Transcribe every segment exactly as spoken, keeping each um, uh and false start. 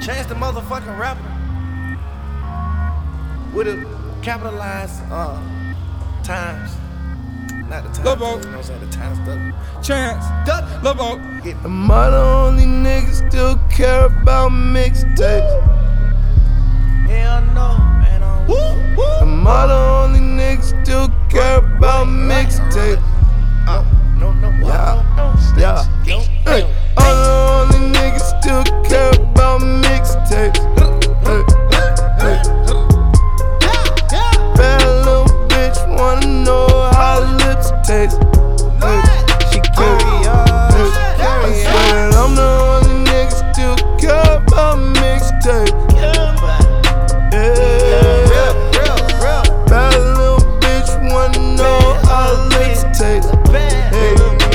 Chance the motherfucking rapper with a capitalized uh, times. Not the times. Lobo. You know what I'm saying? The times stuff. Chance. Duck. Lobo. Am I the only nigga still care about mixtapes? Hell no, man. Um, woo, woo. Am I the only nigga still care about mixtapes? Uh, no, no, Yeah, no, no, yeah. no, Hey, I'm the only nigga still care about mixtapes. Hey, hey. Bad little bitch wanna know how lips taste. Hey, she carry on. I swear that I'm the only nigga still care about mixtapes. Yeah. Bad little bitch wanna know how lips taste. Hey,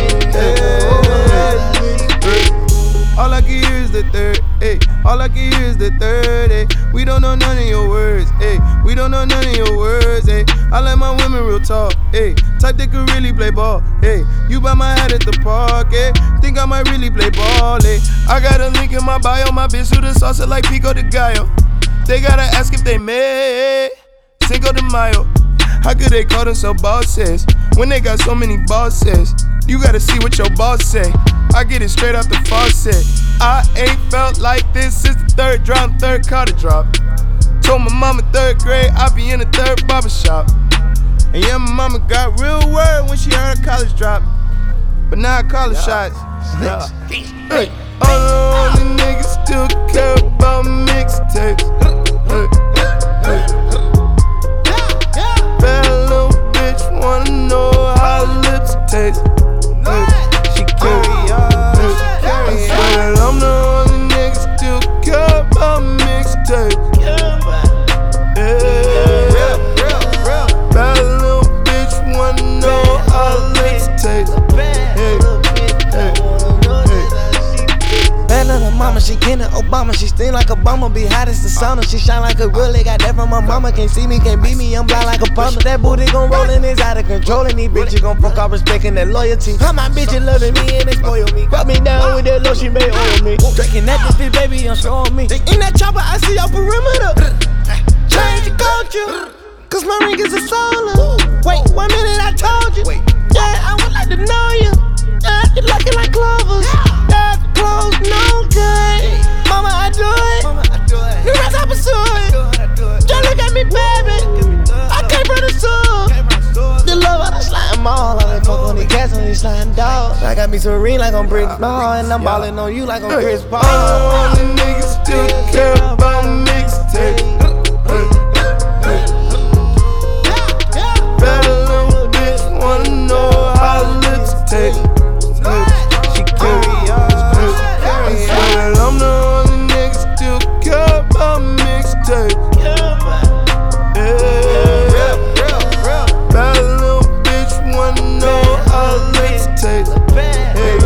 hey. All I can hear is the third, ayy. All I can hear is the third, ayy. We don't know none of your words, ayy. We don't know none of your words, ayy. I like my women real talk, ayy. Type that could really play ball, ayy. You buy my hat at the park, ayy. Think I might really play ball, ayy. I got a link in my bio, my bitch who the salsa like Pico de Gallo. They gotta ask if they made Cinco de Mayo. How could they call themselves bosses when they got so many bosses? You gotta see what your boss say. I get it straight out the faucet. I ain't felt like this since the third drop, third car to drop. Told my mama third grade I be in the third barbershop. And yeah, my mama got real word when she heard her college drop. But now I call it shots. Yeah. Hey, all the only niggas still care about mixtapes. Hey, hey. Bad little bitch wanna know how lips taste. Hey, she carry on. I swear that I'm the only nigga still care about mixtapes. Yeah. Bad little bitch wanna know how lips taste. Hey, hey, hey. Bad little mama, she kin of Obama. She sting like Obama, be hot as the sauna. She shine like a really got that from my mama. Can't see me, can't beat me, I'm blind like a plumber. That booty gon' roll and it's out of control. And these bitches gon' fuck off respecting that loyalty. How my bitches loving me and they spoil me. Got me down with that lotion, they oil me. Drinking that this baby, I'm showing me. In that chopper, I see your perimeter. Change the culture, cause my ring is a solar. Wait, one minute I told you. Yeah, I would like to know you. Yeah, you're looking like clovers. Yeah, clothes, no good. Mama, I do it. The rest I pursue it. Just look at me, baby. I came from the soul. The love of the slime mall. I fuck on the cats on these slime dogs. I got me serene like I'm Brick Ball. And I'm ballin' on you like I'm Chris Paul. All the niggas still care about mixtapes. Bad little bitch wanna know how lips taste. She carry on. I swear that I'm the only nigga still care about mixtapes. Yeah. Bad little bitch wanna know how lips taste. Hey,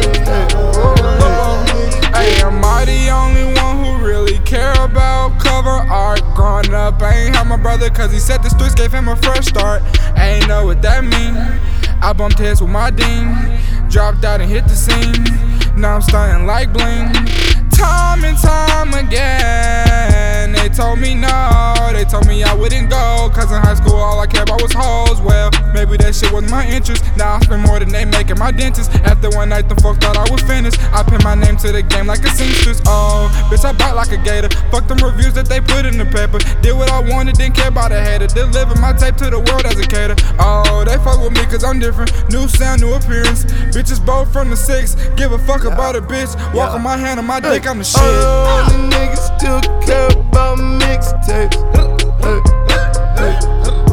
hey. Hey, am I the only one who really care about cover art? Growing up, I ain't have my brother cause he said the streets gave him a fresh start. I ain't know what that mean. I bumped heads with my dean, dropped out and hit the scene. Now I'm stunting like bling. Time and time again, they told me no. They told me I wouldn't go, cause in high school all I cared about was hoes. Well, maybe that shit wasn't my interest. Now I spend more than they making my dentist. After one night, the folks thought I was finished. I pin my name to the game like a seamstress. Oh, bitch, I bite like a gator. Fuck them reviews that they put in the paper. Did what I wanted, didn't care about a hater. Deliver my tape to the world as a cater. Oh, they fuck with me cause I'm different. New sound, new appearance. Bitches both from the six. Give a fuck yeah. about a bitch. Walk yeah. on my hand on my dick, I'm the shit. All the niggas still care about mixtapes. Hey, hey, hey.